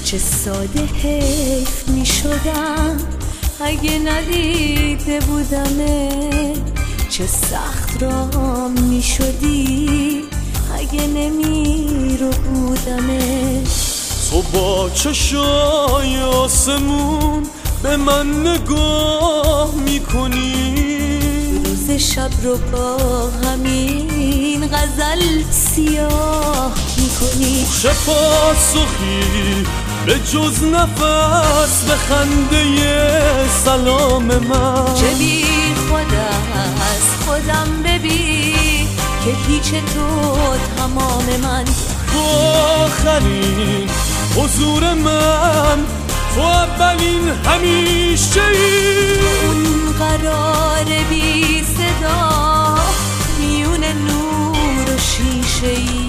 چه ساده حیف می شدم اگه ندیده بودمه، چه سخت رام می شدی اگه نمی رو بودمه. تو با چشای آسمون به من نگاه میکنی، روز شب رو با همین غزل سیاه میکنی. چه پاسخی به جز نفس به خنده سلام من، چه بی خود از خودم ببین که هیچ تو تمام من. تو آخرین حضور من، تو اولین همیشه ای. اون قرار بی صدا میون نور و شیشه ای.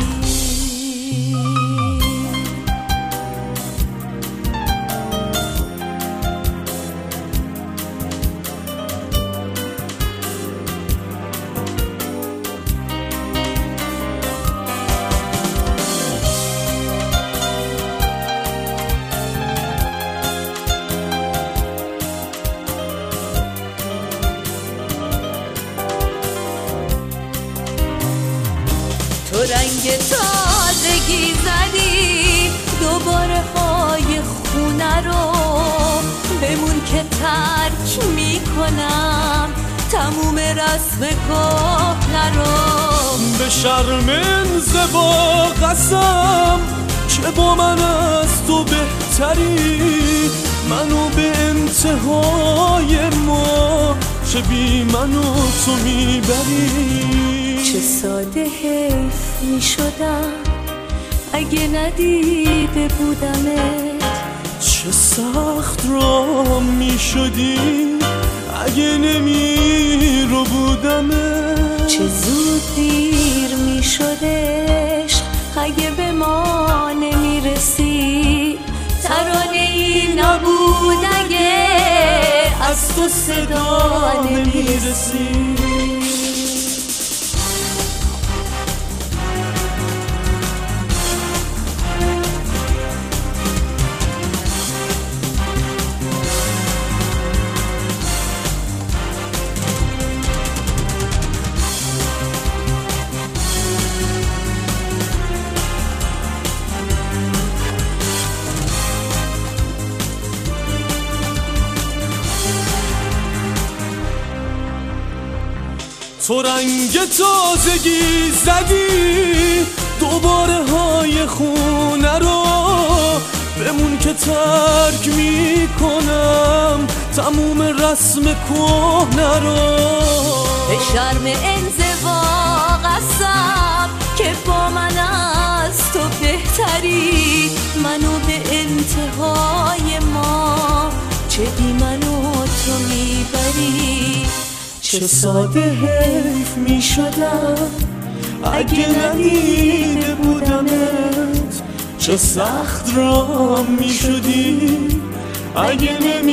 تو رنگ تازگی زدی دوباره های خونه رو، بمون که ترک میکنم تموم رسم کهنه رو. به شرم انزوا قسم که با من از تو بهتری، منو به انتهای ما چه بی منو تو میبری. چه ساده حیف می شدم اگه ندیده بودمت، چه سخت را می شدی اگه نمی رو بودمت. چه زود دیر می شدش اگه به ما نمی رسید. ترانه ای نبود اگه از تو صدا نمی رسید. تو رنگ تازگی زدی دوباره های خونه رو، بمون که ترک میکنم تموم رسم کهنه رو. به شرم انزوا قسم که با من از تو بهتری، منو به انتهای ما چه بی منو تو میبری. چه ساده حیف می شدم اگه ندیده بودمت، چه سخت را می شدی اگه